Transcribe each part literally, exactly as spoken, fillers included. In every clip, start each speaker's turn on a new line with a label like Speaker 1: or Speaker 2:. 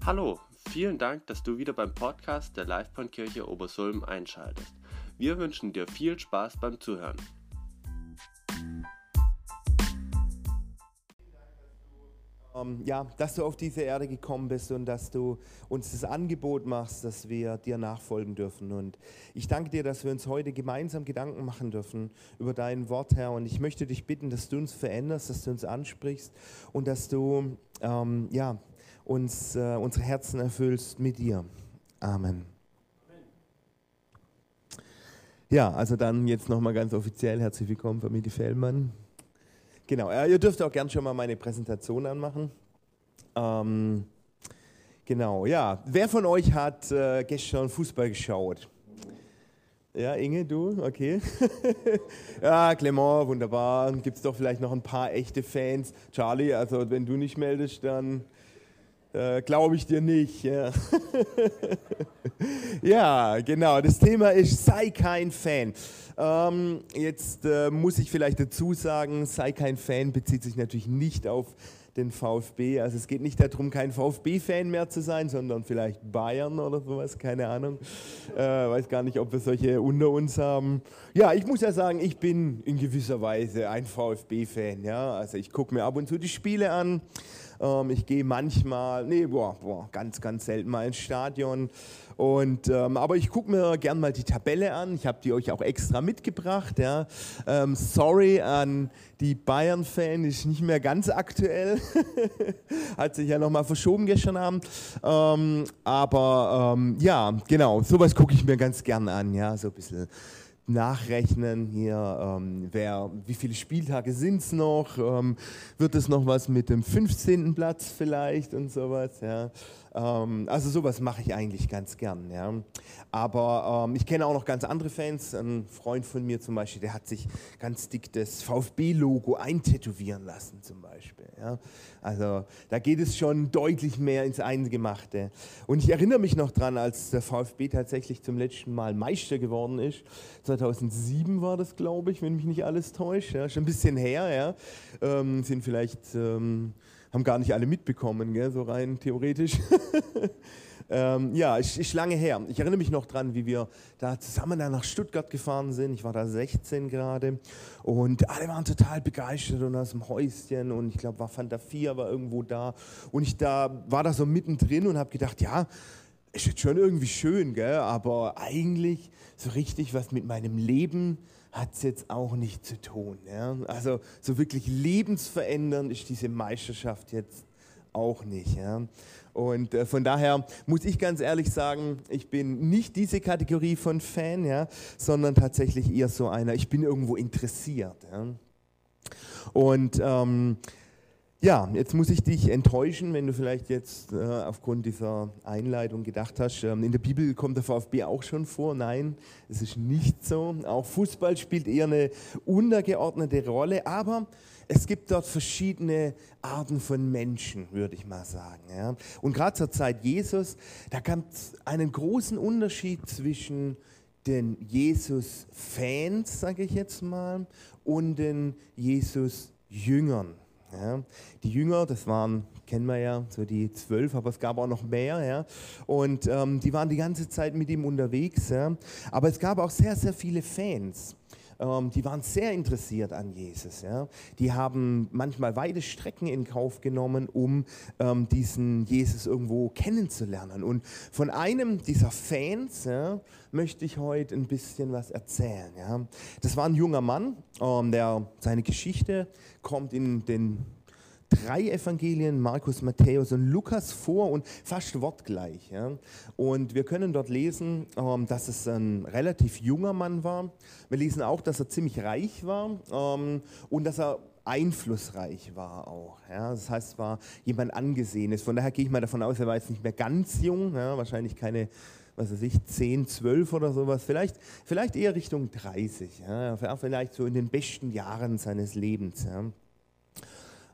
Speaker 1: Hallo, vielen Dank, dass du wieder beim Podcast der Livebahnkirche Obersulm einschaltest. Wir wünschen dir viel Spaß beim Zuhören.
Speaker 2: Ähm, ja, dass du auf diese Erde gekommen bist und dass du uns das Angebot machst, dass wir dir nachfolgen dürfen. Und ich danke dir, dass wir uns heute gemeinsam Gedanken machen dürfen über dein Wort, Herr. Und ich möchte dich bitten, dass du uns veränderst, dass du uns ansprichst und dass du ähm, ja, uns äh, unsere Herzen erfüllst mit dir. Amen. Ja, also dann jetzt nochmal ganz offiziell herzlich willkommen, Familie Fellmann. Genau, äh, ihr dürft auch gern schon mal meine Präsentation anmachen. Ähm, genau, ja. Wer von euch hat äh, gestern Fußball geschaut? Ja, Inge, du? Okay. Ja, Clement, wunderbar. Gibt es doch vielleicht noch ein paar echte Fans. Charlie, also wenn du nicht meldest, dann äh, glaube ich dir nicht. Ja. Ja, genau. Das Thema ist, sei kein Fan. Ähm, jetzt äh, muss ich vielleicht dazu sagen, sei kein Fan bezieht sich natürlich nicht auf den VfB. Also es geht nicht darum, kein VfB-Fan mehr zu sein, sondern vielleicht Bayern oder sowas, keine Ahnung. Äh, weiß gar nicht, ob wir solche unter uns haben. Ja, ich muss ja sagen, ich bin in gewisser Weise ein VfB-Fan. Ja? Also ich gucke mir ab und zu die Spiele an. Ähm, ich gehe manchmal, nee, boah, boah, ganz, ganz selten mal ins Stadion. Und, ähm, aber ich gucke mir gern mal die Tabelle an. Ich habe die euch auch extra mitgebracht. Ja. Ähm, sorry an die Bayern-Fans, ist nicht mehr ganz aktuell. Hat sich ja nochmal verschoben gestern Abend. Ähm, aber ähm, ja, genau, sowas gucke ich mir ganz gern an. Ja, so ein bisschen nachrechnen hier, ähm, wer, wie viele Spieltage sind es noch, ähm, wird es noch was mit dem fünfzehnten Platz vielleicht und sowas, ja. Ähm, also sowas mache ich eigentlich ganz gern, ja. Aber ähm, ich kenne auch noch ganz andere Fans, ein Freund von mir zum Beispiel, der hat sich ganz dick das VfB-Logo eintätowieren lassen zum Beispiel, ja. Also da geht es schon deutlich mehr ins Eingemachte. Und ich erinnere mich noch dran, als der VfB tatsächlich zum letzten Mal Meister geworden ist. zweitausendsieben war das, glaube ich, wenn mich nicht alles täuscht. Ja, schon ein bisschen her, ja. Ähm, sind vielleicht, ähm, haben gar nicht alle mitbekommen, gell, so rein theoretisch. ähm, ja, ist, ist lange her. Ich erinnere mich noch dran, wie wir da zusammen da nach Stuttgart gefahren sind. Ich war da sechzehn gerade und alle waren total begeistert und aus dem Häuschen und ich glaube, war Fanta vier war irgendwo da und ich da war da so mittendrin und habe gedacht, ja, ist jetzt schon irgendwie schön, gell? Aber eigentlich so richtig was mit meinem Leben hat es jetzt auch nicht zu tun. Ja? Also so wirklich lebensverändernd ist diese Meisterschaft jetzt auch nicht. Ja? Und äh, von daher muss ich ganz ehrlich sagen, ich bin nicht diese Kategorie von Fan, ja? Sondern tatsächlich eher so einer, ich bin irgendwo interessiert. Ja? Und ähm, ja, jetzt muss ich dich enttäuschen, wenn du vielleicht jetzt äh, aufgrund dieser Einleitung gedacht hast, ähm, in der Bibel kommt der VfB auch schon vor. Nein, es ist nicht so. Auch Fußball spielt eher eine untergeordnete Rolle, aber es gibt dort verschiedene Arten von Menschen, würde ich mal sagen. Ja. Und gerade zur Zeit Jesus, da gab es einen großen Unterschied zwischen den Jesus-Fans, sage ich jetzt mal, und den Jesus-Jüngern. Ja, die Jünger, das waren, kennen wir ja, so die zwölf, aber es gab auch noch mehr. Ja, und ähm, die waren die ganze Zeit mit ihm unterwegs. Ja, aber es gab auch sehr, sehr viele Fans. Ähm, die waren sehr interessiert an Jesus. Ja. Die haben manchmal weite Strecken in Kauf genommen, um ähm, diesen Jesus irgendwo kennenzulernen. Und von einem dieser Fans ja, möchte ich heute ein bisschen was erzählen. Ja. Das war ein junger Mann, ähm, der seine Geschichte kommt in den drei Evangelien, Markus, Matthäus und Lukas vor und fast wortgleich. Ja. Und wir können dort lesen, ähm, dass es ein relativ junger Mann war. Wir lesen auch, dass er ziemlich reich war ähm, und dass er einflussreich war auch. Ja. Das heißt, es war jemand Angesehenes. Von daher gehe ich mal davon aus, er war jetzt nicht mehr ganz jung, ja, wahrscheinlich keine, was weiß ich, zehn, zwölf oder sowas, vielleicht, vielleicht eher Richtung dreißig, ja, vielleicht so in den besten Jahren seines Lebens. Ja.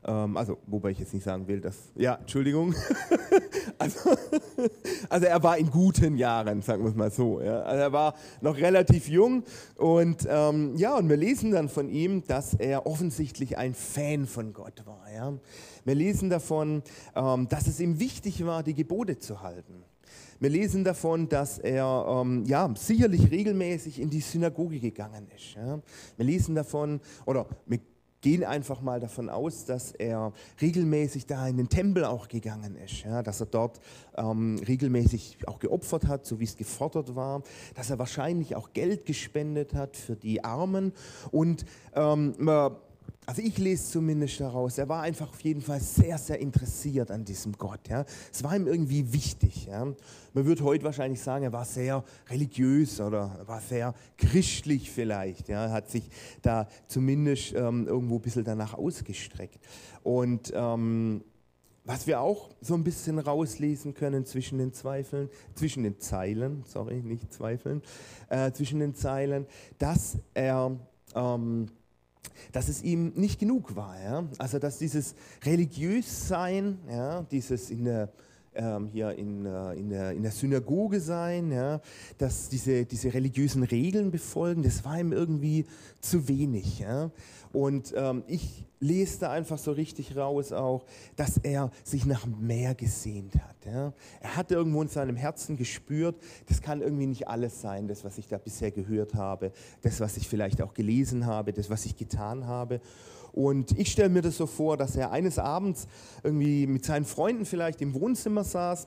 Speaker 2: Ähm, also, wobei ich jetzt nicht sagen will, dass, ja, Entschuldigung, also, also er war in guten Jahren, sagen wir es mal so. Ja. Also er war noch relativ jung und ähm, ja, und wir lesen dann von ihm, dass er offensichtlich ein Fan von Gott war. Ja. Wir lesen davon, ähm, dass es ihm wichtig war, die Gebote zu halten. Wir lesen davon, dass er ähm, ja, sicherlich regelmäßig in die Synagoge gegangen ist. Ja. Wir lesen davon, oder wir gehen einfach mal davon aus, dass er regelmäßig da in den Tempel auch gegangen ist. Ja, dass er dort ähm, regelmäßig auch geopfert hat, so wie es gefordert war. Dass er wahrscheinlich auch Geld gespendet hat für die Armen. Und ähm, man Also ich lese zumindest daraus, er war einfach auf jeden Fall sehr, sehr interessiert an diesem Gott. Ja. Es war ihm irgendwie wichtig. Ja. Man würde heute wahrscheinlich sagen, er war sehr religiös oder er war sehr christlich vielleicht. Ja. Er hat sich da zumindest ähm, irgendwo ein bisschen danach ausgestreckt. Und ähm, was wir auch so ein bisschen rauslesen können zwischen den Zweifeln, zwischen den Zeilen, sorry, nicht Zweifeln, äh, zwischen den Zeilen, dass er... Ähm, dass es ihm nicht genug war. Ja? Also dass dieses Religiössein, ja, dieses in der, ähm, hier in, äh, in, der, in der Synagoge sein, ja, dass diese, diese religiösen Regeln befolgen, das war ihm irgendwie zu wenig. Ja? Und ähm, ich lese da einfach so richtig raus auch, dass er sich nach mehr gesehnt hat. Ja? Er hat irgendwo in seinem Herzen gespürt, das kann irgendwie nicht alles sein, das, was ich da bisher gehört habe, das, was ich vielleicht auch gelesen habe, das, was ich getan habe. Und ich stelle mir das so vor, dass er eines Abends irgendwie mit seinen Freunden vielleicht im Wohnzimmer saß,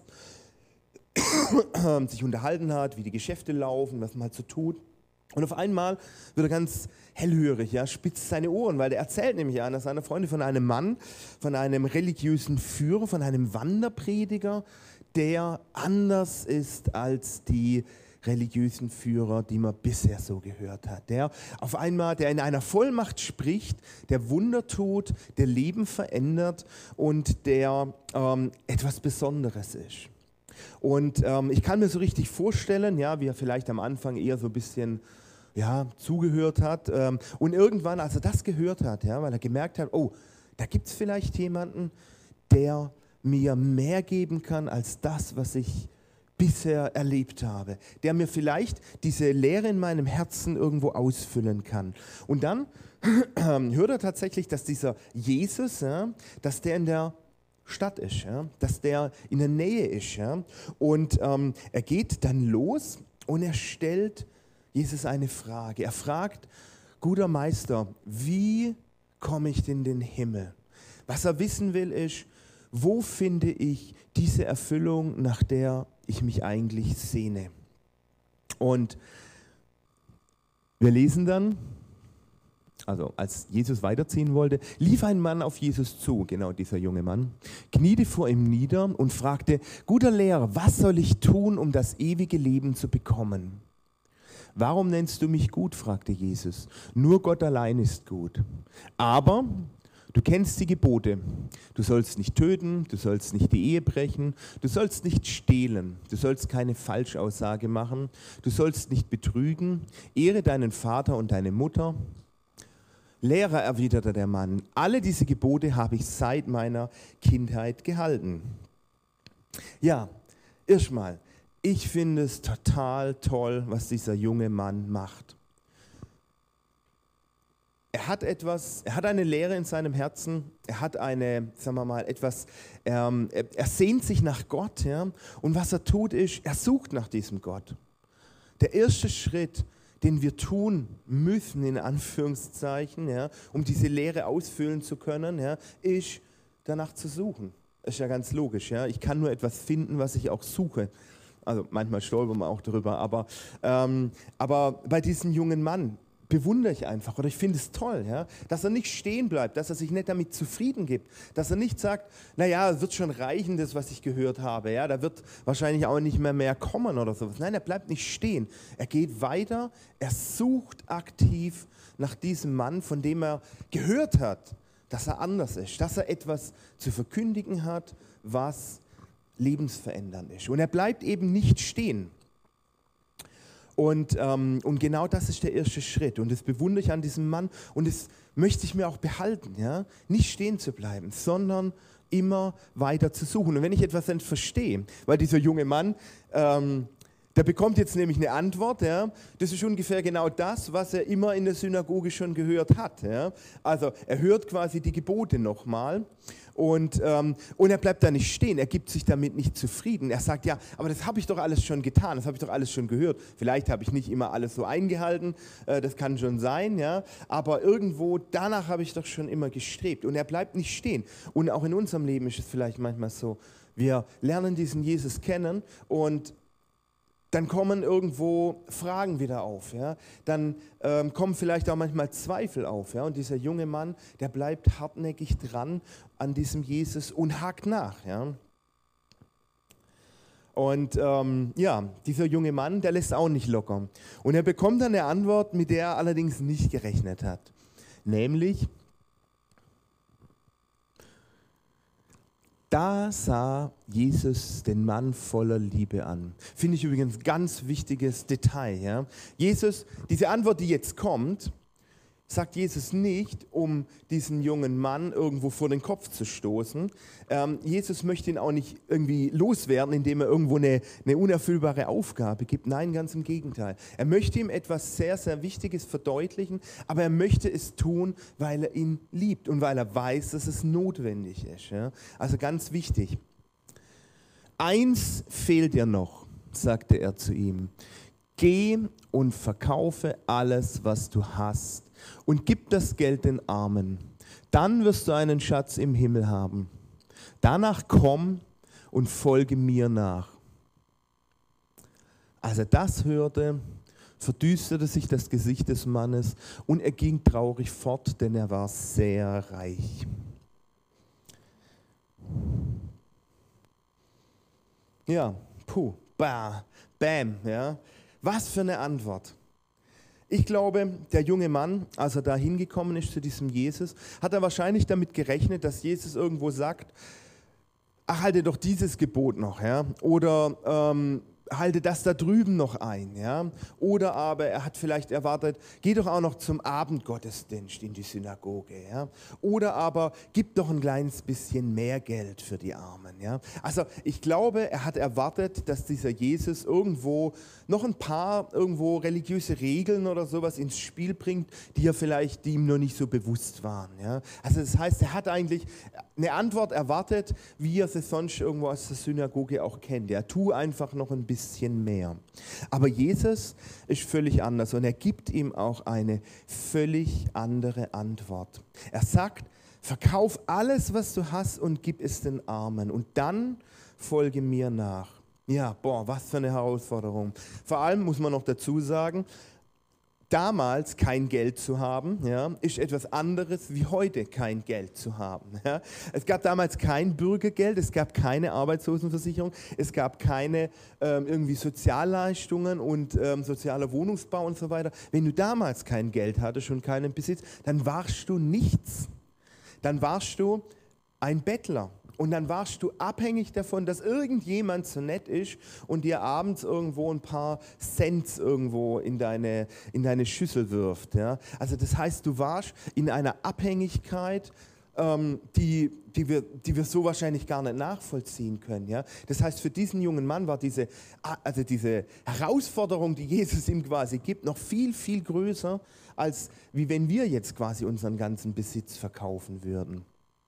Speaker 2: sich unterhalten hat, wie die Geschäfte laufen, was man halt so tut. Und auf einmal wird er ganz hellhörig, ja, spitzt seine Ohren, weil er erzählt nämlich einer seiner Freunde von einem Mann, von einem religiösen Führer, von einem Wanderprediger, der anders ist als die religiösen Führer, die man bisher so gehört hat. Der auf einmal, der in einer Vollmacht spricht, der Wunder tut, der Leben verändert und der ähm, etwas Besonderes ist. Und ähm, ich kann mir so richtig vorstellen, ja, wie er vielleicht am Anfang eher so ein bisschen ja, zugehört hat. Ähm, und irgendwann, als er das gehört hat, ja, weil er gemerkt hat, oh, da gibt es vielleicht jemanden, der mir mehr geben kann als das, was ich bisher erlebt habe, der mir vielleicht diese Leere in meinem Herzen irgendwo ausfüllen kann. Und dann hört er tatsächlich, dass dieser Jesus, ja, dass der in der Stadt ist, ja, dass der in der Nähe ist. Ja, und ähm, er geht dann los und er stellt Jesus eine Frage. Er fragt, guter Meister, wie komme ich in den Himmel? Was er wissen will ist, wo finde ich diese Erfüllung, nach der ich mich eigentlich sehne? Und wir lesen dann, also als Jesus weiterziehen wollte, lief ein Mann auf Jesus zu, genau dieser junge Mann, kniete vor ihm nieder und fragte, guter Lehrer, was soll ich tun, um das ewige Leben zu bekommen? Warum nennst du mich gut, fragte Jesus. Nur Gott allein ist gut. Aber du kennst die Gebote. Du sollst nicht töten, du sollst nicht die Ehe brechen, du sollst nicht stehlen, du sollst keine Falschaussage machen, du sollst nicht betrügen, ehre deinen Vater und deine Mutter. Lehrer, erwiderte der Mann, alle diese Gebote habe ich seit meiner Kindheit gehalten. Ja, erstmal, ich finde es total toll, was dieser junge Mann macht. Er hat etwas, er hat eine Leere in seinem Herzen, er hat eine, sagen wir mal, etwas, ähm, er, er sehnt sich nach Gott, ja, und was er tut ist, er sucht nach diesem Gott. Der erste Schritt, den wir tun müssen, in Anführungszeichen, ja, um diese Leere ausfüllen zu können, ja, ist danach zu suchen. Das ist ja ganz logisch. Ja. Ich kann nur etwas finden, was ich auch suche. Also manchmal stolpern wir auch darüber, aber, ähm, aber bei diesem jungen Mann bewundere ich einfach oder ich finde es toll, ja, dass er nicht stehen bleibt, dass er sich nicht damit zufrieden gibt, dass er nicht sagt, naja, es wird schon reichen, das, was ich gehört habe, ja, da wird wahrscheinlich auch nicht mehr mehr kommen oder sowas. Nein, er bleibt nicht stehen, er geht weiter, er sucht aktiv nach diesem Mann, von dem er gehört hat, dass er anders ist, dass er etwas zu verkündigen hat, was lebensverändernd ist. Und er bleibt eben nicht stehen. Und, ähm, und genau das ist der erste Schritt. Und das bewundere ich an diesem Mann. Und es möchte ich mir auch behalten, ja? Nicht stehen zu bleiben, sondern immer weiter zu suchen. Und wenn ich etwas nicht verstehe, weil dieser junge Mann, ähm, der bekommt jetzt nämlich eine Antwort, ja? Das ist ungefähr genau das, was er immer in der Synagoge schon gehört hat. Ja? Also er hört quasi die Gebote nochmal und, ähm, und er bleibt da nicht stehen, er gibt sich damit nicht zufrieden. Er sagt, ja, aber das habe ich doch alles schon getan, das habe ich doch alles schon gehört. Vielleicht habe ich nicht immer alles so eingehalten, äh, das kann schon sein, ja? Aber irgendwo, danach habe ich doch schon immer gestrebt. Und er bleibt nicht stehen. Und auch in unserem Leben ist es vielleicht manchmal so, wir lernen diesen Jesus kennen und dann kommen irgendwo Fragen wieder auf. Ja? Dann ähm, kommen vielleicht auch manchmal Zweifel auf. Ja? Und dieser junge Mann, der bleibt hartnäckig dran an diesem Jesus und hakt nach. Ja? Und ähm, ja, dieser junge Mann, der lässt auch nicht locker. Und er bekommt dann eine Antwort, mit der er allerdings nicht gerechnet hat. Nämlich, da sah Jesus den Mann voller Liebe an. Finde ich übrigens ein ganz wichtiges Detail. Ja? Jesus, diese Antwort, die jetzt kommt, sagt Jesus nicht, um diesen jungen Mann irgendwo vor den Kopf zu stoßen. Ähm, Jesus möchte ihn auch nicht irgendwie loswerden, indem er irgendwo eine, eine unerfüllbare Aufgabe gibt. Nein, ganz im Gegenteil. Er möchte ihm etwas sehr, sehr Wichtiges verdeutlichen, aber er möchte es tun, weil er ihn liebt und weil er weiß, dass es notwendig ist. Ja? Also ganz wichtig. Eins fehlt dir noch, sagte er zu ihm. Geh und verkaufe alles, was du hast, und gib das Geld den Armen. Dann wirst du einen Schatz im Himmel haben. Danach komm und folge mir nach. Als er das hörte, verdüsterte sich das Gesicht des Mannes und er ging traurig fort, denn er war sehr reich. Ja, puh, bah, bam, ja. Was für eine Antwort. Ich glaube, der junge Mann, als er da hingekommen ist zu diesem Jesus, hat er wahrscheinlich damit gerechnet, dass Jesus irgendwo sagt, ach, halte doch dieses Gebot noch, ja, oder ähm, halte das da drüben noch ein, ja, oder aber er hat vielleicht erwartet, geh doch auch noch zum Abendgottesdienst in die Synagoge, ja, oder aber gib doch ein kleines bisschen mehr Geld für die Armen, ja. Also ich glaube, er hat erwartet, dass dieser Jesus irgendwo noch ein paar irgendwo religiöse Regeln oder sowas ins Spiel bringt, die er vielleicht, die ihm noch nicht so bewusst waren, ja. Also das heißt, er hat eigentlich eine Antwort erwartet, wie er sie sonst irgendwo aus der Synagoge auch kennt. Ja, tu einfach noch ein bisschen mehr. Aber Jesus ist völlig anders und er gibt ihm auch eine völlig andere Antwort. Er sagt, verkauf alles, was du hast und gib es den Armen und dann folge mir nach. Ja, boah, was für eine Herausforderung. Vor allem muss man noch dazu sagen, damals kein Geld zu haben, ja, ist etwas anderes wie heute kein Geld zu haben. Ja. Es gab damals kein Bürgergeld, es gab keine Arbeitslosenversicherung, es gab keine ähm, irgendwie Sozialleistungen und ähm, sozialer Wohnungsbau und so weiter. Wenn du damals kein Geld hattest und keinen Besitz, dann warst du nichts. Dann warst du ein Bettler. Und dann warst du abhängig davon, dass irgendjemand so nett ist und dir abends irgendwo ein paar Cent irgendwo in deine, in deine Schüssel wirft. Ja? Also das heißt, du warst in einer Abhängigkeit, ähm, die, die, wir, die wir so wahrscheinlich gar nicht nachvollziehen können. Ja? Das heißt, für diesen jungen Mann war diese, also diese Herausforderung, die Jesus ihm quasi gibt, noch viel, viel größer, als wie wenn wir jetzt quasi unseren ganzen Besitz verkaufen würden.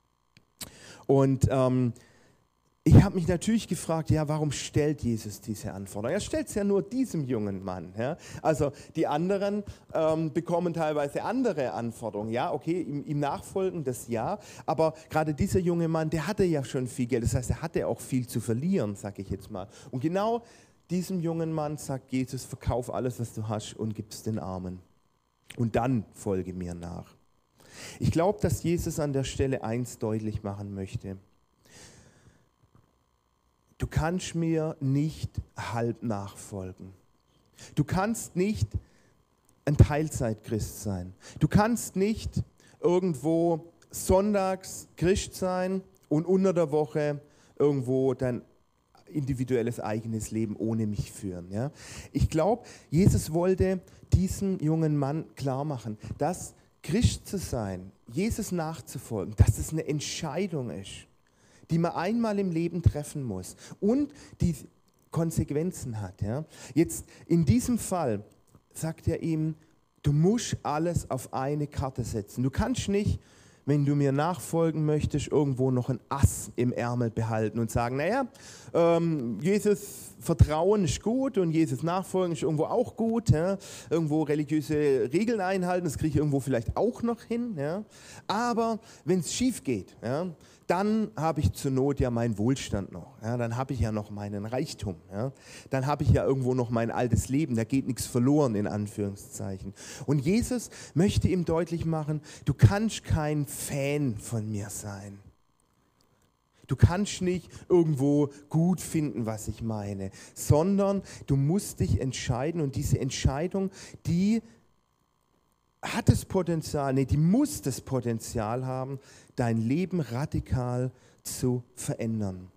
Speaker 2: Und ähm, ich habe mich natürlich gefragt, ja, warum stellt Jesus diese Anforderung? Er stellt es ja nur diesem jungen Mann. Ja? Also die anderen ähm, bekommen teilweise andere Anforderungen. Ja, okay, ihm, ihm nachfolgen, das ja. Aber gerade dieser junge Mann, der hatte ja schon viel Geld. Das heißt, er hatte auch viel zu verlieren, sage ich jetzt mal. Und genau diesem jungen Mann sagt Jesus, verkauf alles, was du hast und gib es den Armen. Und dann folge mir nach. Ich glaube, dass Jesus an der Stelle eins deutlich machen möchte. Du kannst mir nicht halb nachfolgen. Du kannst nicht ein Teilzeitchrist sein. Du kannst nicht irgendwo sonntags Christ sein und unter der Woche irgendwo dein individuelles eigenes Leben ohne mich führen. Ja? Ich glaube, Jesus wollte diesem jungen Mann klar machen, dass Christ zu sein, Jesus nachzufolgen, dass es eine Entscheidung ist, die man einmal im Leben treffen muss und die Konsequenzen hat. Ja. Jetzt in diesem Fall sagt er ihm, du musst alles auf eine Karte setzen. Du kannst nicht, wenn du mir nachfolgen möchtest, irgendwo noch ein Ass im Ärmel behalten und sagen, naja, ähm, Jesus vertrauen ist gut und Jesus nachfolgen ist irgendwo auch gut. Ja? Irgendwo religiöse Regeln einhalten, das kriege ich irgendwo vielleicht auch noch hin. Ja? Aber wenn es schief geht, ja, dann habe ich zur Not ja meinen Wohlstand noch. Ja? Dann habe ich ja noch meinen Reichtum. Ja? Dann habe ich ja irgendwo noch mein altes Leben. Da geht nichts verloren, in Anführungszeichen. Und Jesus möchte ihm deutlich machen, du kannst kein Fan von mir sein. Du kannst nicht irgendwo gut finden, was ich meine, sondern du musst dich entscheiden und diese Entscheidung, die hat das Potenzial, nee, die muss das Potenzial haben, dein Leben radikal zu verändern.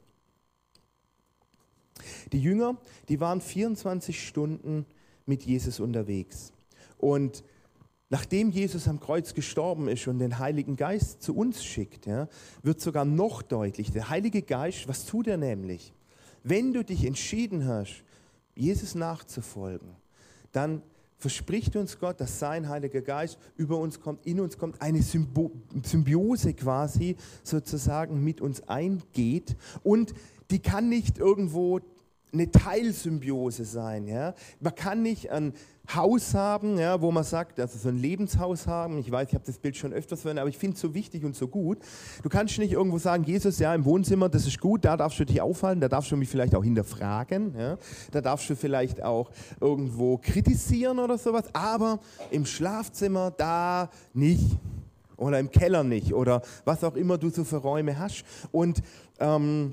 Speaker 2: Die Jünger, die waren vierundzwanzig Stunden mit Jesus unterwegs und nachdem Jesus am Kreuz gestorben ist und den Heiligen Geist zu uns schickt, ja, wird sogar noch deutlich, der Heilige Geist, was tut er nämlich? Wenn du dich entschieden hast, Jesus nachzufolgen, dann verspricht uns Gott, dass sein Heiliger Geist über uns kommt, in uns kommt, eine Symbo- Symbiose quasi sozusagen mit uns eingeht und die kann nicht irgendwo eine Teilsymbiose sein. Ja? Man kann nicht ein Haus haben, ja, wo man sagt, also so ein Lebenshaus haben. Ich weiß, ich habe das Bild schon öfters verwendet, aber ich finde es so wichtig und so gut. Du kannst nicht irgendwo sagen, Jesus, ja, im Wohnzimmer, das ist gut, da darfst du dich aufhalten, da darfst du mich vielleicht auch hinterfragen, ja? Da darfst du vielleicht auch irgendwo kritisieren oder sowas, aber im Schlafzimmer da nicht. Oder im Keller nicht oder was auch immer du so für Räume hast. Und ähm,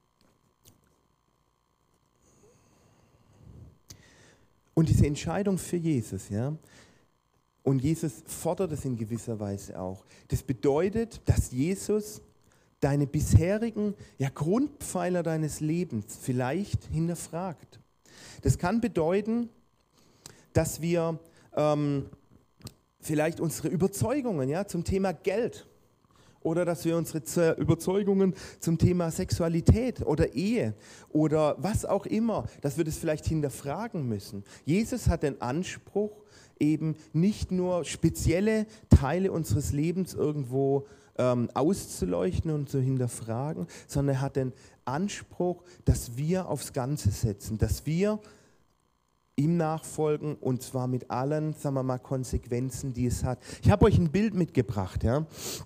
Speaker 2: Und diese Entscheidung für Jesus, ja, und Jesus fordert es in gewisser Weise auch. Das bedeutet, dass Jesus deine bisherigen ja, Grundpfeiler deines Lebens vielleicht hinterfragt. Das kann bedeuten, dass wir ähm, vielleicht unsere Überzeugungen ja, zum Thema Geld oder dass wir unsere Überzeugungen zum Thema Sexualität oder Ehe oder was auch immer, dass wir das vielleicht hinterfragen müssen. Jesus hat den Anspruch, eben nicht nur spezielle Teile unseres Lebens irgendwo ähm, auszuleuchten und zu hinterfragen, sondern er hat den Anspruch, dass wir aufs Ganze setzen, dass wir ihm nachfolgen und zwar mit allen, sagen wir mal, Konsequenzen, die es hat. Ich habe euch ein Bild mitgebracht, ja.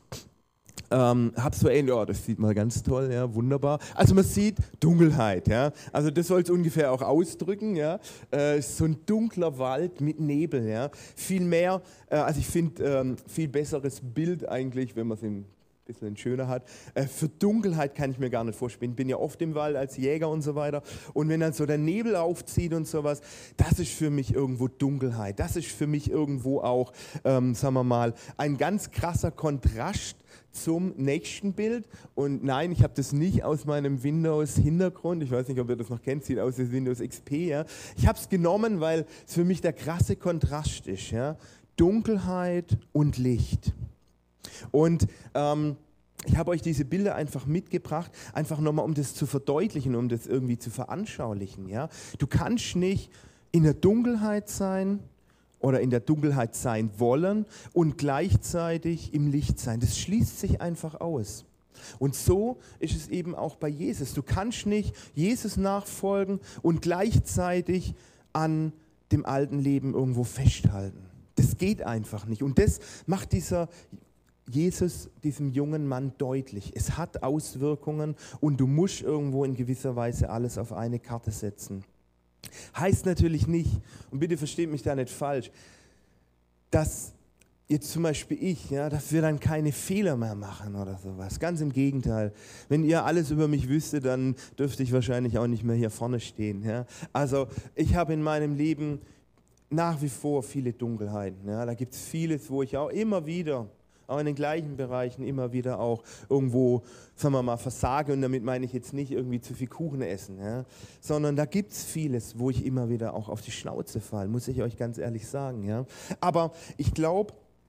Speaker 2: Ähm, hab so ähnlich, oh, das sieht man ganz toll, ja, wunderbar. Also man sieht Dunkelheit, ja. Also das soll es ungefähr auch ausdrücken, ja. Äh, so ein dunkler Wald mit Nebel, ja. Viel mehr, äh, also ich finde ähm, viel besseres Bild eigentlich, wenn man es ein bisschen schöner hat. Äh, für Dunkelheit kann ich mir gar nicht vorstellen. Ich bin ja oft im Wald als Jäger und so weiter. Und wenn dann so der Nebel aufzieht und sowas, das ist für mich irgendwo Dunkelheit. Das ist für mich irgendwo auch, ähm, sagen wir mal, ein ganz krasser Kontrast zum nächsten Bild. Und nein, ich habe das nicht aus meinem Windows-Hintergrund. Ich weiß nicht, ob ihr das noch kennt, sieht aus wie Windows X P. Ja. Ich habe es genommen, weil es für mich der krasse Kontrast ist. Ja. Dunkelheit und Licht. Und ähm, ich habe euch diese Bilder einfach mitgebracht, einfach nochmal, um das zu verdeutlichen, um das irgendwie zu veranschaulichen. Ja. Du kannst nicht in der Dunkelheit sein oder in der Dunkelheit sein wollen und gleichzeitig im Licht sein. Das schließt sich einfach aus. Und so ist es eben auch bei Jesus. Du kannst nicht Jesus nachfolgen und gleichzeitig an dem alten Leben irgendwo festhalten. Das geht einfach nicht. Und das macht dieser Jesus diesem jungen Mann deutlich. Es hat Auswirkungen und du musst irgendwo in gewisser Weise alles auf eine Karte setzen. Heißt natürlich nicht, und bitte versteht mich da nicht falsch, dass jetzt zum Beispiel ich, ja, dass wir dann keine Fehler mehr machen oder sowas. Ganz im Gegenteil. Wenn ihr alles über mich wüsstet, dann dürfte ich wahrscheinlich auch nicht mehr hier vorne stehen. Ja. Also ich habe in meinem Leben nach wie vor viele Dunkelheiten. Ja. Da gibt es vieles, wo ich auch immer wieder, auch in den gleichen Bereichen immer wieder auch irgendwo, sagen wir mal, versage. Und damit meine ich jetzt nicht irgendwie zu viel Kuchen essen, ja, sondern da gibt es vieles, wo ich immer wieder auch auf die Schnauze falle, muss ich euch ganz ehrlich sagen. Ja. Aber ich glaube,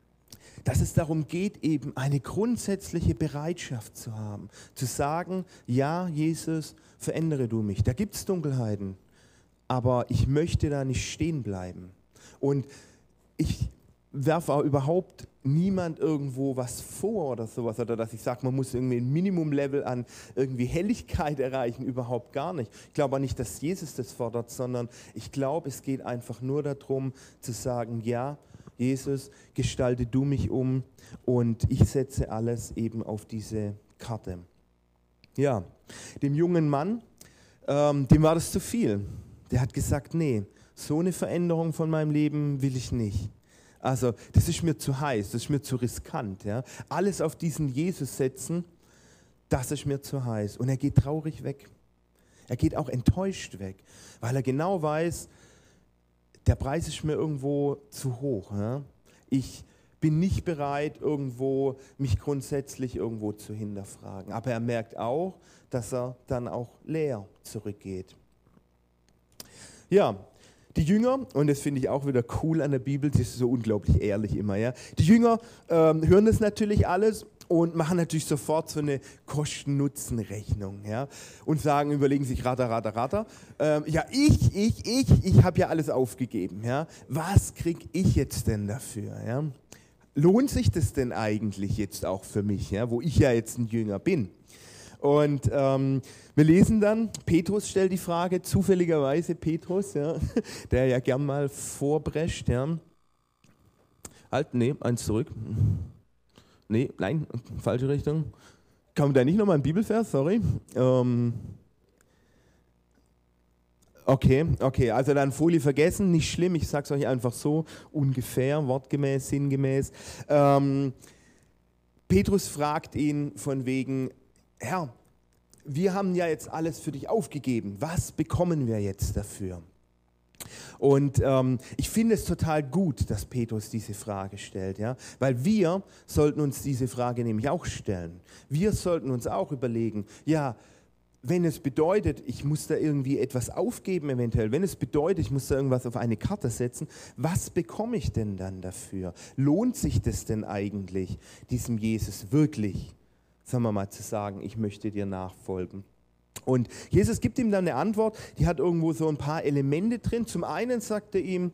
Speaker 2: dass es darum geht, eben eine grundsätzliche Bereitschaft zu haben, zu sagen, ja, Jesus, verändere du mich. Da gibt es Dunkelheiten, aber ich möchte da nicht stehen bleiben. Und ich werfe auch überhaupt niemand irgendwo was vor oder sowas, oder dass ich sage, man muss irgendwie ein Minimumlevel an irgendwie Helligkeit erreichen, überhaupt gar nicht. Ich glaube auch nicht, dass Jesus das fordert, sondern ich glaube, es geht einfach nur darum zu sagen, ja, Jesus, gestalte du mich um und ich setze alles eben auf diese Karte. Ja, dem jungen Mann, ähm, dem war das zu viel. Der hat gesagt, nee, so eine Veränderung von meinem Leben will ich nicht. Also das ist mir zu heiß, das ist mir zu riskant. Ja? Alles auf diesen Jesus setzen, das ist mir zu heiß. Und er geht traurig weg. Er geht auch enttäuscht weg, weil er genau weiß, der Preis ist mir irgendwo zu hoch. Ja? Ich bin nicht bereit, irgendwo mich grundsätzlich irgendwo zu hinterfragen. Aber er merkt auch, dass er dann auch leer zurückgeht. Ja, die Jünger, und das finde ich auch wieder cool an der Bibel, sie ist so unglaublich ehrlich immer, ja. Die Jünger ähm, hören das natürlich alles und machen natürlich sofort so eine Kosten-Nutzen-Rechnung, ja, und sagen, überlegen sich, ratter, ratter, ratter, ähm, ja, ich, ich, ich, ich habe ja alles aufgegeben, ja. Was kriege ich jetzt denn dafür, ja? Lohnt sich das denn eigentlich jetzt auch für mich, ja, wo ich ja jetzt ein Jünger bin? Und ähm, wir lesen dann, Petrus stellt die Frage, zufälligerweise Petrus, ja, der ja gern mal vorprescht. Ja. Halt, nee, eins zurück. Nee, nein, falsche Richtung. Kam da nicht nochmal ein Bibelvers, sorry. Ähm, okay, okay, also dann Folie vergessen, nicht schlimm, ich sag's euch einfach so, ungefähr, wortgemäß, sinngemäß. Ähm, Petrus fragt ihn von wegen, Herr, wir haben ja jetzt alles für dich aufgegeben. Was bekommen wir jetzt dafür? Und ähm, ich finde es total gut, dass Petrus diese Frage stellt, ja? Weil wir sollten uns diese Frage nämlich auch stellen. Wir sollten uns auch überlegen, ja, wenn es bedeutet, ich muss da irgendwie etwas aufgeben eventuell, wenn es bedeutet, ich muss da irgendwas auf eine Karte setzen, was bekomme ich denn dann dafür? Lohnt sich das denn eigentlich, diesem Jesus wirklich, sagen wir mal, zu sagen, ich möchte dir nachfolgen? Und Jesus gibt ihm dann eine Antwort, die hat irgendwo so ein paar Elemente drin. Zum einen sagt er ihm,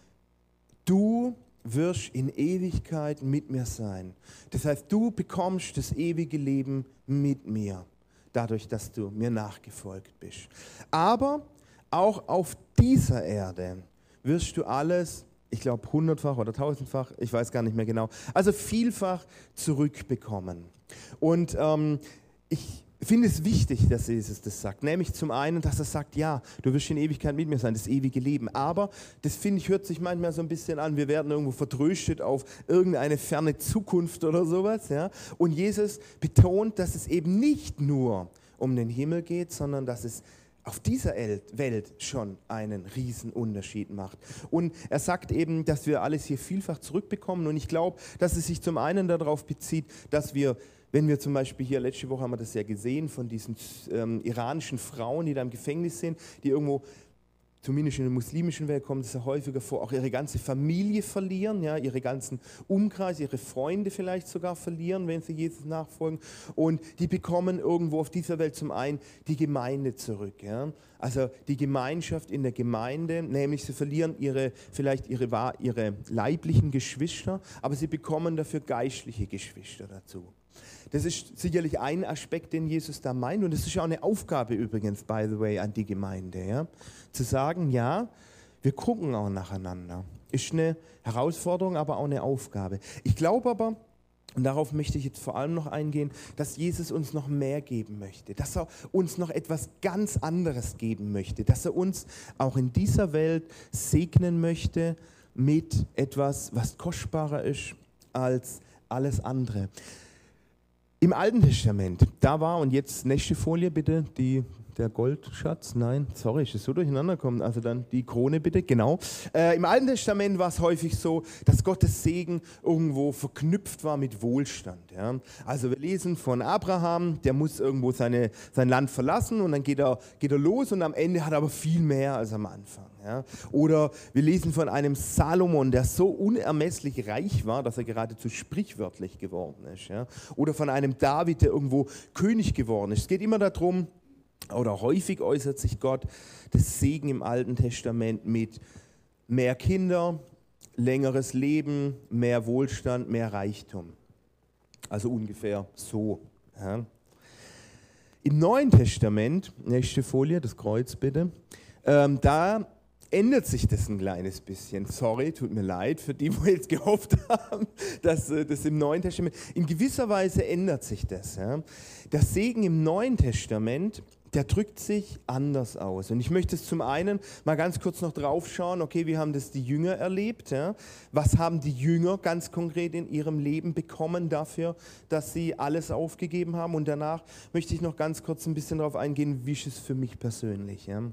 Speaker 2: du wirst in Ewigkeit mit mir sein. Das heißt, du bekommst das ewige Leben mit mir, dadurch, dass du mir nachgefolgt bist. Aber auch auf dieser Erde wirst du alles, ich glaube hundertfach oder tausendfach, ich weiß gar nicht mehr genau, also vielfach zurückbekommen. Und ähm, ich finde es wichtig, dass Jesus das sagt. Nämlich zum einen, dass er sagt, ja, du wirst in Ewigkeit mit mir sein, das ewige Leben. Aber das, finde ich, hört sich manchmal so ein bisschen an, wir werden irgendwo vertröstet auf irgendeine ferne Zukunft oder sowas. Ja? Und Jesus betont, dass es eben nicht nur um den Himmel geht, sondern dass es auf dieser Welt schon einen riesen Unterschied macht. Und er sagt eben, dass wir alles hier vielfach zurückbekommen. Und ich glaube, dass es sich zum einen darauf bezieht, dass wir, wenn wir zum Beispiel hier, letzte Woche haben wir das ja gesehen, von diesen ähm, iranischen Frauen, die da im Gefängnis sind, die irgendwo, zumindest in der muslimischen Welt kommt es ja häufiger vor, auch ihre ganze Familie verlieren, ja, ihre ganzen Umkreis, ihre Freunde vielleicht sogar verlieren, wenn sie Jesus nachfolgen. Und die bekommen irgendwo auf dieser Welt zum einen die Gemeinde zurück. Ja. Also die Gemeinschaft in der Gemeinde, nämlich sie verlieren ihre, vielleicht ihre, ihre leiblichen Geschwister, aber sie bekommen dafür geistliche Geschwister dazu. Das ist sicherlich ein Aspekt, den Jesus da meint. Und das ist ja auch eine Aufgabe übrigens, by the way, an die Gemeinde. Ja? Zu sagen, ja, wir gucken auch nacheinander. Ist eine Herausforderung, aber auch eine Aufgabe. Ich glaube aber, und darauf möchte ich jetzt vor allem noch eingehen, dass Jesus uns noch mehr geben möchte. Dass er uns noch etwas ganz anderes geben möchte. Dass er uns auch in dieser Welt segnen möchte mit etwas, was kostbarer ist als alles andere. Im Alten Testament, da war, und jetzt nächste Folie bitte, die der Goldschatz, nein, sorry, ist es so durcheinander gekommen. Also dann die Krone bitte, genau. Äh, Im Alten Testament war es häufig so, dass Gottes Segen irgendwo verknüpft war mit Wohlstand. Ja? Also wir lesen von Abraham, der muss irgendwo seine, sein Land verlassen und dann geht er, geht er los und am Ende hat er aber viel mehr als am Anfang. Ja? Oder wir lesen von einem Salomon, der so unermesslich reich war, dass er geradezu sprichwörtlich geworden ist. Ja? Oder von einem David, der irgendwo König geworden ist. Es geht immer darum, oder häufig äußert sich Gott das Segen im Alten Testament mit mehr Kinder, längeres Leben, mehr Wohlstand, mehr Reichtum. Also ungefähr so. Ja. Im Neuen Testament, nächste Folie, das Kreuz bitte, ähm, da ändert sich das ein kleines bisschen. Sorry, tut mir leid für die, die jetzt gehofft haben, dass äh, das im Neuen Testament, in gewisser Weise ändert sich das. Ja. Der Segen im Neuen Testament, der drückt sich anders aus. Und ich möchte es zum einen mal ganz kurz noch drauf schauen, okay, wie haben das die Jünger erlebt? Ja? Was haben die Jünger ganz konkret in ihrem Leben bekommen dafür, dass sie alles aufgegeben haben? Und danach möchte ich noch ganz kurz ein bisschen darauf eingehen, wie ist es für mich persönlich. Ja?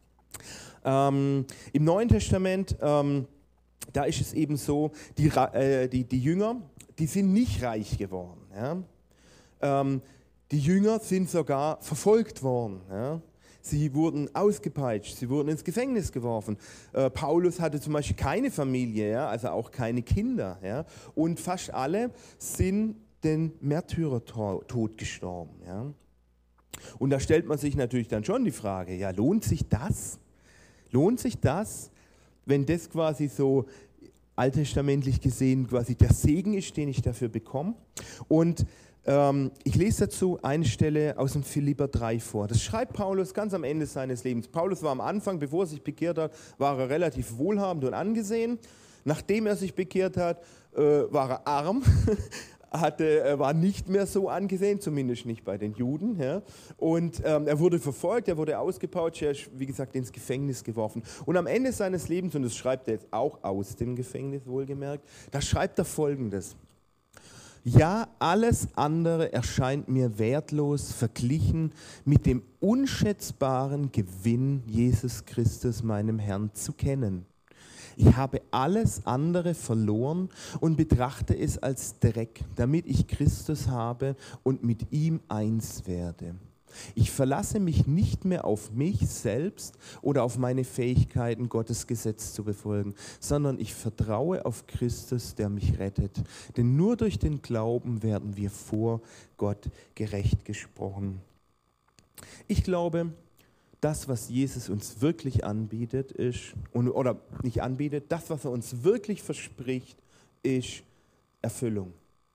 Speaker 2: Ähm, Im Neuen Testament, ähm, da ist es eben so, die, äh, die, die Jünger, die sind nicht reich geworden. Ja? Ähm, Die Jünger sind sogar verfolgt worden. Ja. Sie wurden ausgepeitscht, sie wurden ins Gefängnis geworfen. Äh, Paulus hatte zum Beispiel keine Familie, ja, also auch keine Kinder. Ja. Und fast alle sind den Märtyrertod gestorben. Ja. Und da stellt man sich natürlich dann schon die Frage, ja, lohnt sich das? Lohnt sich das, wenn das quasi so alttestamentlich gesehen quasi der Segen ist, den ich dafür bekomme? Und ich lese dazu eine Stelle aus dem Philipper drei vor. Das schreibt Paulus ganz am Ende seines Lebens. Paulus war am Anfang, bevor er sich bekehrt hat, war er relativ wohlhabend und angesehen. Nachdem er sich bekehrt hat, war er arm, hatte, war nicht mehr so angesehen, zumindest nicht bei den Juden. Ja. Und ähm, er wurde verfolgt, er wurde ausgepeitscht, er ist, wie gesagt, ins Gefängnis geworfen. Und am Ende seines Lebens, und das schreibt er jetzt auch aus dem Gefängnis wohlgemerkt, da schreibt er Folgendes. Ja, alles andere erscheint mir wertlos verglichen mit dem unschätzbaren Gewinn, Jesus Christus, meinem Herrn, zu kennen. Ich habe alles andere verloren und betrachte es als Dreck, damit ich Christus habe und mit ihm eins werde. Ich verlasse mich nicht mehr auf mich selbst oder auf meine Fähigkeiten, Gottes Gesetz zu befolgen, sondern ich vertraue auf Christus, der mich rettet. Denn nur durch den Glauben werden wir vor Gott gerecht gesprochen. Ich glaube, das, was Jesus uns wirklich anbietet, ist, oder nicht anbietet, das, was er uns wirklich verspricht, ist Erfüllung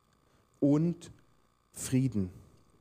Speaker 2: und Frieden.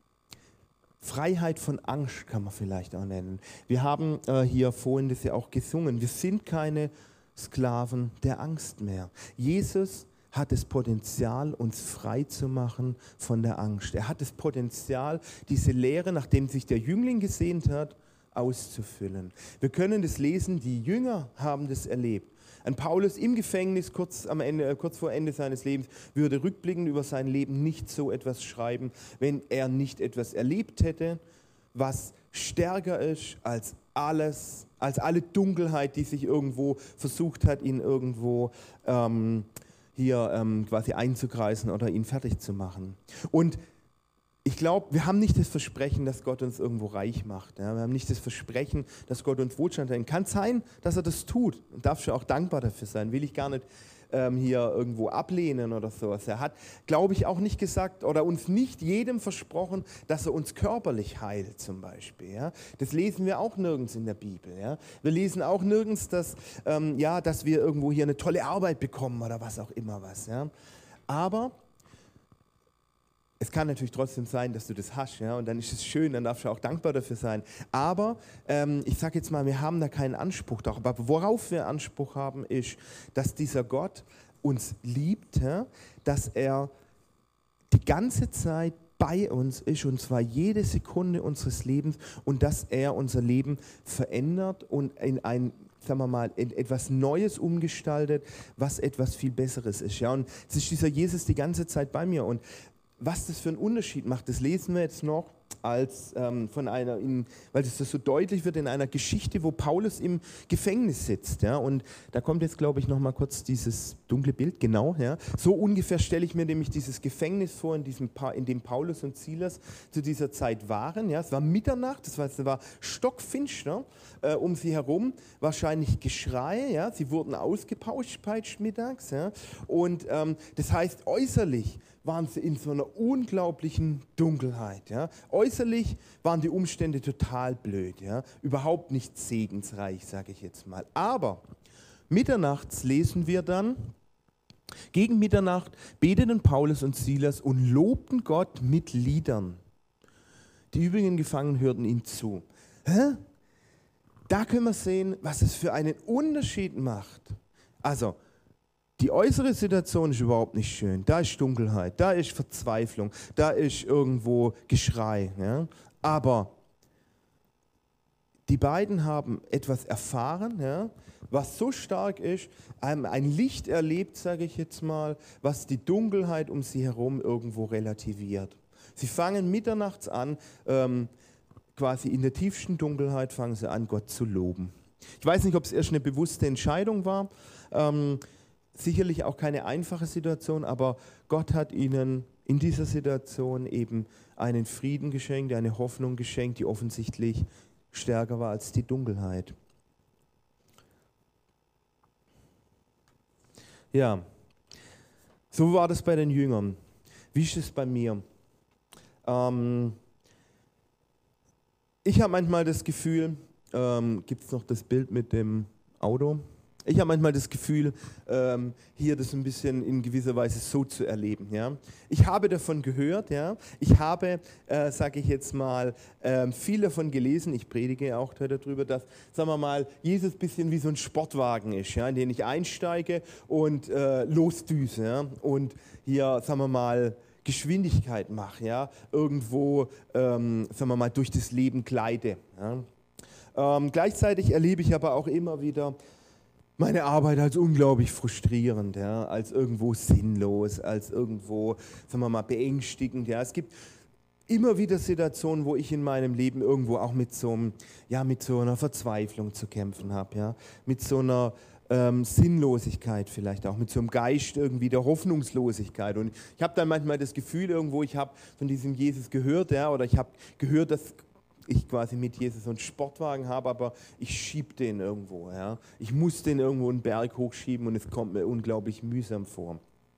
Speaker 2: Freiheit von Angst kann man vielleicht auch nennen. Wir haben äh, hier vorhin das ja auch gesungen. Wir sind keine Sklaven der Angst mehr. Jesus hat das Potenzial, uns frei zu machen von der Angst. Er hat das Potenzial, diese Leere, nachdem sich der Jüngling gesehnt hat, auszufüllen. Wir können das lesen, die Jünger haben das erlebt. Ein Paulus im Gefängnis, kurz, am Ende, kurz vor Ende seines Lebens, würde rückblickend über sein Leben nicht so etwas schreiben, wenn er nicht etwas erlebt hätte, was stärker ist als alles, als alle Dunkelheit, die sich irgendwo versucht hat, ihn irgendwo ähm, hier ähm, quasi einzukreisen oder ihn fertig zu machen. Und ich glaube, wir haben nicht das Versprechen, dass Gott uns irgendwo reich macht. Ja? Wir haben nicht das Versprechen, dass Gott uns Wohlstand hat. Kann sein, dass er das tut. Und darfst du auch dankbar dafür sein. Will ich gar nicht ähm, hier irgendwo ablehnen oder sowas. Er hat, glaube ich, auch nicht gesagt oder uns nicht jedem versprochen, dass er uns körperlich heilt zum Beispiel. Ja? Das lesen wir auch nirgends in der Bibel. Ja? Wir lesen auch nirgends, dass, ähm, ja, dass wir irgendwo hier eine tolle Arbeit bekommen oder was auch immer was. Ja? Aber es kann natürlich trotzdem sein, dass du das hast, ja, und dann ist es schön, dann darfst du auch dankbar dafür sein. Aber ähm, ich sage jetzt mal, wir haben da keinen Anspruch darauf. Aber worauf wir Anspruch haben, ist, dass dieser Gott uns liebt, ja, dass er die ganze Zeit bei uns ist, und zwar jede Sekunde unseres Lebens, und dass er unser Leben verändert und in ein, sagen wir mal, in etwas Neues umgestaltet, was etwas viel Besseres ist. Ja, und es ist dieser Jesus die ganze Zeit bei mir. Und was das für einen Unterschied macht, das lesen wir jetzt noch als ähm, von einer, in, weil das so deutlich wird in einer Geschichte, wo Paulus im Gefängnis sitzt. Ja? Und da kommt jetzt, glaube ich, noch mal kurz dieses dunkle Bild, genau. Ja? So ungefähr stelle ich mir nämlich dieses Gefängnis vor, in, diesem pa- in dem Paulus und Silas zu dieser Zeit waren. Ja? Es war Mitternacht, das heißt, es war stockfinster äh, um sie herum, wahrscheinlich Geschrei, ja? Sie wurden ausgepeitscht mittags. Ja? Und ähm, das heißt, äußerlich waren sie in so einer unglaublichen Dunkelheit. Ja. Äußerlich waren die Umstände total blöd, ja. Überhaupt nicht segensreich, sage ich jetzt mal. Aber mitternachts lesen wir dann, gegen Mitternacht beteten Paulus und Silas und lobten Gott mit Liedern. Die übrigen Gefangenen hörten ihnen zu. Hä? Da können wir sehen, was es für einen Unterschied macht. Also, die äußere Situation ist überhaupt nicht schön. Da ist Dunkelheit, da ist Verzweiflung, da ist irgendwo Geschrei. Ja? Aber die beiden haben etwas erfahren, ja, was so stark ist, ein Licht erlebt, sage ich jetzt mal, was die Dunkelheit um sie herum irgendwo relativiert. Sie fangen mitternachts an, ähm, quasi in der tiefsten Dunkelheit fangen sie an, Gott zu loben. Ich weiß nicht, ob es erst eine bewusste Entscheidung war, ähm, sicherlich auch keine einfache Situation, aber Gott hat ihnen in dieser Situation eben einen Frieden geschenkt, eine Hoffnung geschenkt, die offensichtlich stärker war als die Dunkelheit. Ja, so war das bei den Jüngern. Wie ist es bei mir? Ähm, ich habe manchmal das Gefühl, ähm, gibt es noch das Bild mit dem Auto? Ich habe manchmal das Gefühl, ähm, hier das ein bisschen in gewisser Weise so zu erleben. Ja? Ich habe davon gehört, ja? Ich habe, äh, sage ich jetzt mal, äh, viel davon gelesen, ich predige auch darüber, dass, sagen wir mal, Jesus ein bisschen wie so ein Sportwagen ist, ja? In den ich einsteige und äh, losdüse, ja? Und hier, sagen wir mal, Geschwindigkeit mache, ja? Irgendwo, ähm, sagen wir mal, durch das Leben gleite. Ja? Ähm, gleichzeitig erlebe ich aber auch immer wieder meine Arbeit als unglaublich frustrierend, ja, als irgendwo sinnlos, als irgendwo, sagen wir mal, beängstigend. Ja. Es gibt immer wieder Situationen, wo ich in meinem Leben irgendwo auch mit so, einem, ja, mit so einer Verzweiflung zu kämpfen habe, ja, mit so einer ähm, Sinnlosigkeit vielleicht auch, mit so einem Geist irgendwie der Hoffnungslosigkeit. Und ich habe dann manchmal das Gefühl irgendwo, ich habe von diesem Jesus gehört, ja, oder ich habe gehört, dass ich quasi mit Jesus so einen Sportwagen habe, aber ich schiebe den irgendwo. Ja. Ich muss den irgendwo einen Berg hochschieben und es kommt mir unglaublich mühsam vor.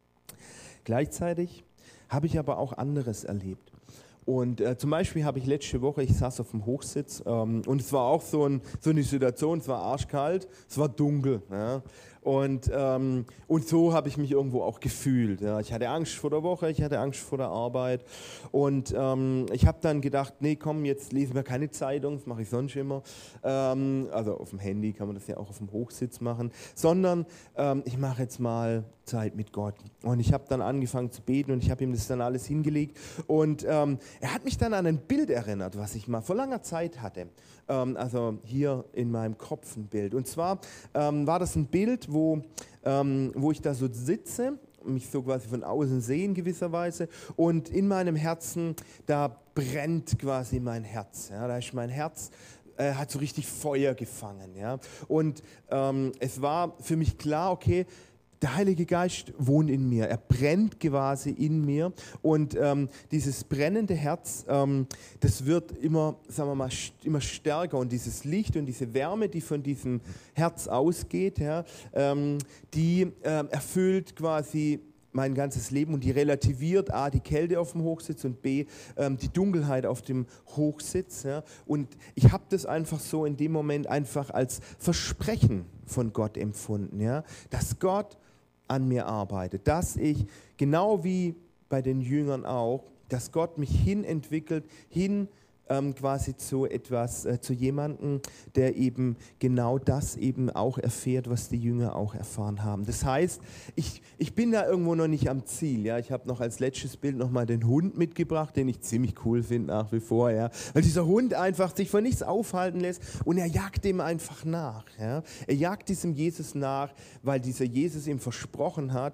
Speaker 2: Gleichzeitig habe ich aber auch anderes erlebt. Und äh, zum Beispiel habe ich letzte Woche, ich saß auf dem Hochsitz ähm, und es war auch so, ein, so eine Situation, es war arschkalt, es war dunkel. Ja. Und, ähm, und so habe ich mich irgendwo auch gefühlt. Ja. Ich hatte Angst vor der Woche, ich hatte Angst vor der Arbeit und ähm, ich habe dann gedacht, nee komm, jetzt lesen wir keine Zeitung, das mache ich sonst immer. Ähm, also auf dem Handy kann man das ja auch auf dem Hochsitz machen, sondern ähm, ich mache jetzt mal Zeit mit Gott. Und ich habe dann angefangen zu beten und ich habe ihm das dann alles hingelegt und ähm, er hat mich dann an ein Bild erinnert, was ich mal vor langer Zeit hatte. Ähm, also hier in meinem Kopf ein Bild. Und zwar ähm, war das ein Bild, wo, ähm, wo ich da so sitze, mich so quasi von außen sehe in gewisser Weise und in meinem Herzen, da brennt quasi mein Herz. Ja, da ist mein Herz äh, hat so richtig Feuer gefangen. Ja. Und ähm, es war für mich klar, okay, der Heilige Geist wohnt in mir, er brennt quasi in mir und ähm, dieses brennende Herz, ähm, das wird immer, sagen wir mal, immer stärker und dieses Licht und diese Wärme, die von diesem Herz ausgeht, ja, ähm, die ähm, erfüllt quasi mein ganzes Leben und die relativiert A, die Kälte auf dem Hochsitz und B, ähm, die Dunkelheit auf dem Hochsitz. Ja. Und ich habe das einfach so in dem Moment einfach als Versprechen von Gott empfunden, ja, dass Gott an mir arbeitet, dass ich, genau wie bei den Jüngern auch, dass Gott mich hin entwickelt, hin ähm, quasi zu etwas, äh, zu jemandem, der eben genau das eben auch erfährt, was die Jünger auch erfahren haben. Das heißt, ich, ich bin da irgendwo noch nicht am Ziel. Ja? Ich habe noch als letztes Bild nochmal den Hund mitgebracht, den ich ziemlich cool finde nach wie vor. Ja? Weil dieser Hund einfach sich von nichts aufhalten lässt und er jagt dem einfach nach. Ja? Er jagt diesem Jesus nach, weil dieser Jesus ihm versprochen hat,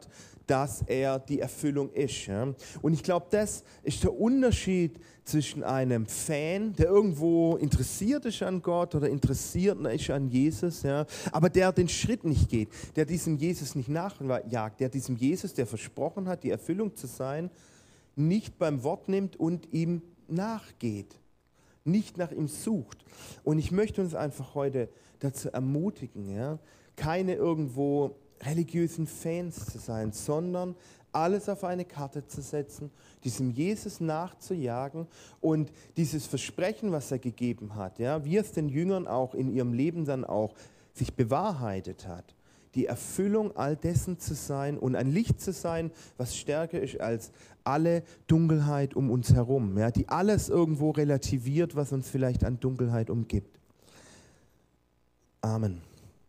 Speaker 2: dass er die Erfüllung ist. Ja? Und ich glaube, das ist der Unterschied zwischen einem Fan, der irgendwo interessiert ist an Gott oder interessiert ist an Jesus, ja? aber der den Schritt nicht geht, der diesem Jesus nicht nachjagt, der diesem Jesus, der versprochen hat, die Erfüllung zu sein, nicht beim Wort nimmt und ihm nachgeht, nicht nach ihm sucht. Und ich möchte uns einfach heute dazu ermutigen, ja? keine irgendwo religiösen Fans zu sein, sondern alles auf eine Karte zu setzen, diesem Jesus nachzujagen und dieses Versprechen, was er gegeben hat, ja, wie es den Jüngern auch in ihrem Leben dann auch sich bewahrheitet hat, die Erfüllung all dessen zu sein und ein Licht zu sein, was stärker ist als alle Dunkelheit um uns herum, ja, die alles irgendwo relativiert, was uns vielleicht an Dunkelheit umgibt. Amen.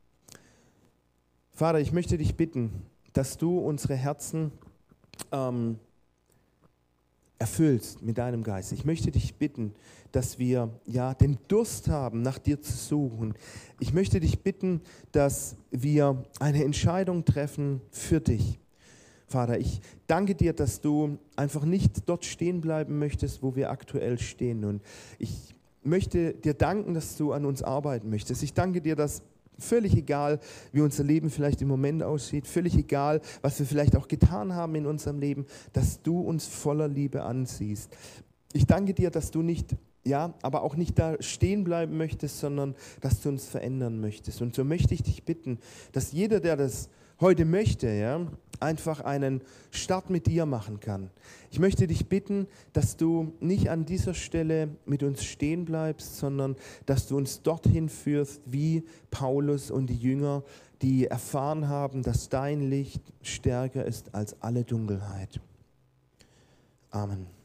Speaker 2: Vater, ich möchte dich bitten, dass du unsere Herzen ähm, erfüllst mit deinem Geist. Ich möchte dich bitten, dass wir ja den Durst haben, nach dir zu suchen. Ich möchte dich bitten, dass wir eine Entscheidung treffen für dich. Vater, ich danke dir, dass du einfach nicht dort stehen bleiben möchtest, wo wir aktuell stehen. Und ich möchte dir danken, dass du an uns arbeiten möchtest. Ich danke dir, dass völlig egal, wie unser Leben vielleicht im Moment aussieht, völlig egal, was wir vielleicht auch getan haben in unserem Leben, dass du uns voller Liebe ansiehst. Ich danke dir, dass du nicht, ja, aber auch nicht da stehen bleiben möchtest, sondern dass du uns verändern möchtest. Und so möchte ich dich bitten, dass jeder, der das heute möchte, ja, einfach einen Start mit dir machen kann. Ich möchte dich bitten, dass du nicht an dieser Stelle mit uns stehen bleibst, sondern dass du uns dorthin führst, wie Paulus und die Jünger, die erfahren haben, dass dein Licht stärker ist als alle Dunkelheit. Amen.